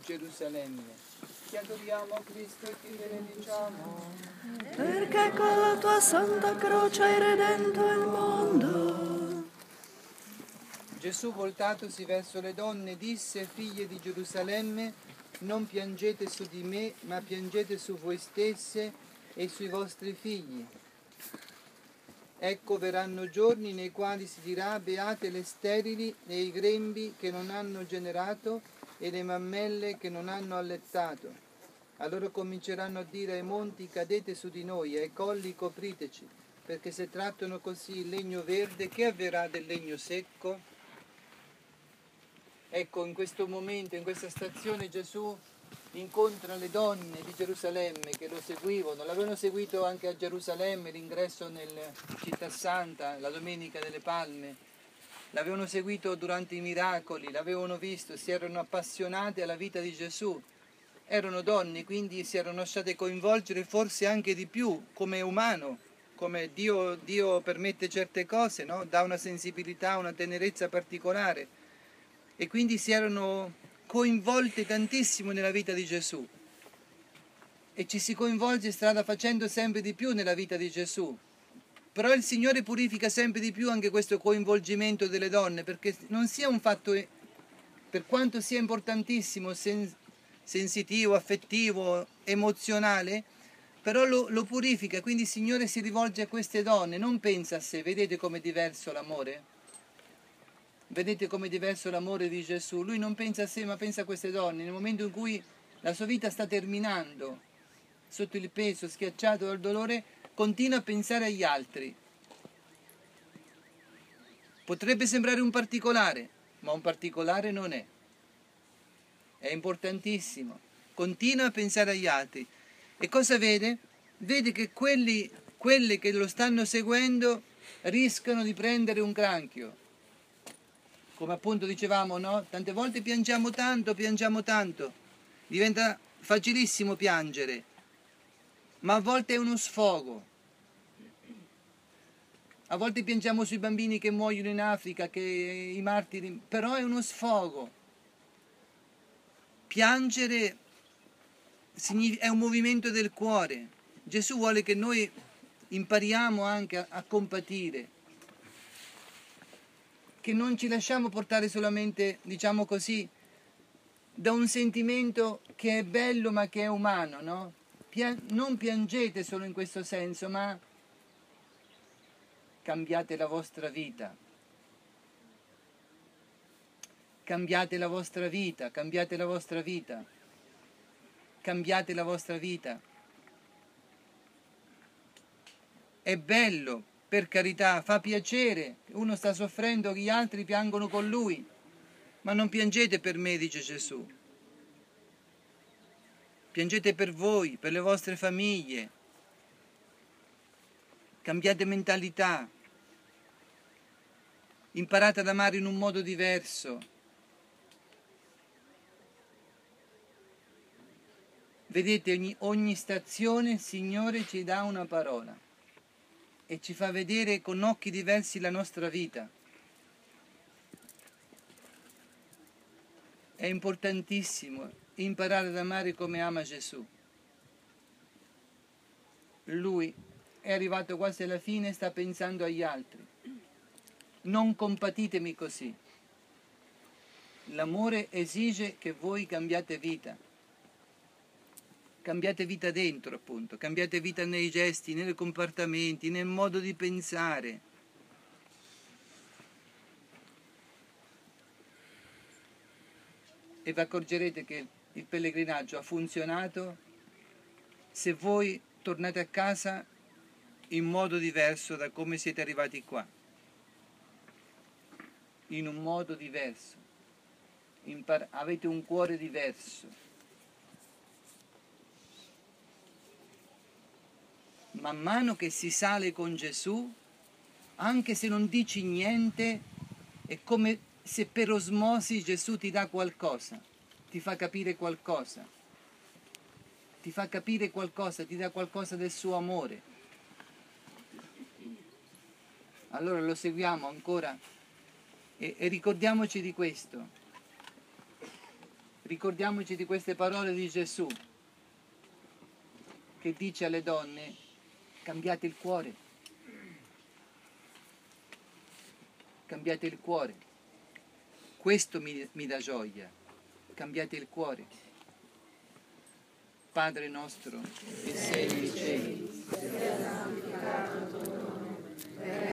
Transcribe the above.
Gerusalemme. Ti adoriamo Cristo e ti benediciamo. Perché con la tua santa croce hai redento il mondo. Gesù, voltatosi verso le donne, disse: figlie di Gerusalemme, non piangete su di me, ma piangete su voi stesse e sui vostri figli. Ecco, verranno giorni nei quali si dirà: beate le sterili e i grembi che non hanno generato e le mammelle che non hanno allettato. Allora cominceranno a dire ai monti: cadete su di noi, e ai colli: copriteci, perché se trattano così il legno verde, che avverrà del legno secco? Ecco, in questo momento, in questa stazione, Gesù incontra le donne di Gerusalemme che lo seguivano. L'avevano seguito anche a Gerusalemme, l'ingresso nella città santa, la Domenica delle Palme. L'avevano seguito durante i miracoli, l'avevano visto, si erano appassionate alla vita di Gesù. Erano donne, quindi si erano lasciate coinvolgere forse anche di più, come umano, come Dio permette certe cose, no? Dà una sensibilità, una tenerezza particolare. E quindi si erano coinvolte tantissimo nella vita di Gesù. E ci si coinvolge strada facendo sempre di più nella vita di Gesù. Però il Signore purifica sempre di più anche questo coinvolgimento delle donne, perché non sia un fatto, per quanto sia importantissimo, sensitivo, affettivo, emozionale, però lo purifica. Quindi il Signore si rivolge a queste donne, non pensa a sé. Vedete com'è diverso l'amore? Vedete com'è diverso l'amore di Gesù? Lui non pensa a sé, ma pensa a queste donne. Nel momento in cui la sua vita sta terminando, sotto il peso, schiacciato dal dolore, continua a pensare agli altri. Potrebbe sembrare un particolare, ma un particolare non è. È importantissimo. Continua a pensare agli altri. E cosa vede? Vede che quelle che lo stanno seguendo rischiano di prendere un granchio. Come appunto dicevamo, no? Tante volte piangiamo tanto, diventa facilissimo piangere, ma a volte è uno sfogo. A volte piangiamo sui bambini che muoiono in Africa, che i martiri, però è uno sfogo. Piangere è un movimento del cuore. Gesù vuole che noi impariamo anche a compatire, che non ci lasciamo portare solamente, diciamo così, da un sentimento che è bello ma che è umano, no? Non piangete solo in questo senso, ma cambiate la vostra vita. Cambiate la vostra vita, cambiate la vostra vita. Cambiate la vostra vita. È bello, per carità, fa piacere. Uno sta soffrendo, gli altri piangono con lui. Ma non piangete per me, dice Gesù. Piangete per voi, per le vostre famiglie. Cambiate mentalità. Imparate ad amare in un modo diverso. Vedete, ogni stazione il Signore ci dà una parola e ci fa vedere con occhi diversi la nostra vita. È importantissimo imparare ad amare come ama Gesù. Lui è arrivato quasi alla fine e sta pensando agli altri. Non compatitemi così. L'amore esige che voi cambiate vita. Cambiate vita dentro, appunto. Cambiate vita nei gesti, nei comportamenti, nel modo di pensare. E vi accorgerete che il pellegrinaggio ha funzionato se voi tornate a casa in modo diverso da come siete arrivati qua. In un modo diverso. Avete un cuore diverso. Man mano che si sale con Gesù, anche se non dici niente, è come se per osmosi Gesù ti dà qualcosa, ti fa capire qualcosa, ti fa capire qualcosa, ti dà qualcosa del suo amore. Allora lo seguiamo ancora e ricordiamoci di questo. ricordiamoci di queste parole di Gesù, che dice alle donne: cambiate il cuore. Cambiate il cuore. Questo mi dà gioia. Cambiate il cuore. Padre nostro, che sei nei cieli,